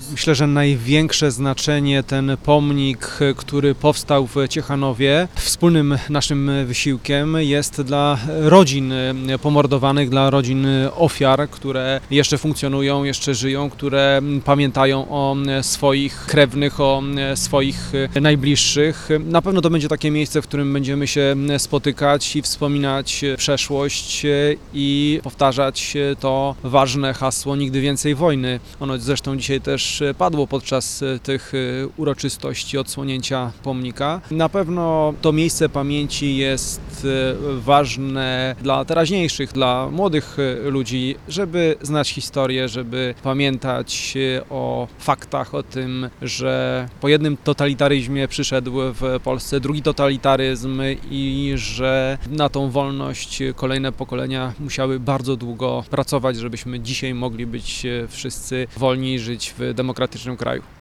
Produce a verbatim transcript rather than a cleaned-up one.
Myślę, że największe znaczenie ten pomnik, który powstał w Ciechanowie, wspólnym naszym wysiłkiem jest dla rodzin pomordowanych, dla rodzin ofiar, które jeszcze funkcjonują, jeszcze żyją, które pamiętają o swoich krewnych, o swoich najbliższych. Na pewno to będzie takie miejsce, w którym będziemy się spotykać i wspominać przeszłość i powtarzać to ważne hasło "Nigdy więcej wojny". Ono zresztą dzisiaj też padło podczas tych uroczystości odsłonięcia pomnika. Na pewno to miejsce pamięci jest ważne dla teraźniejszych, dla młodych ludzi, żeby znać historię, żeby pamiętać o faktach, o tym, że po jednym totalitaryzmie przyszedł w Polsce drugi totalitaryzm i że na tą wolność kolejne pokolenia musiały bardzo długo pracować, żebyśmy dzisiaj mogli być wszyscy wolni i żyć w demokratycznym kraju.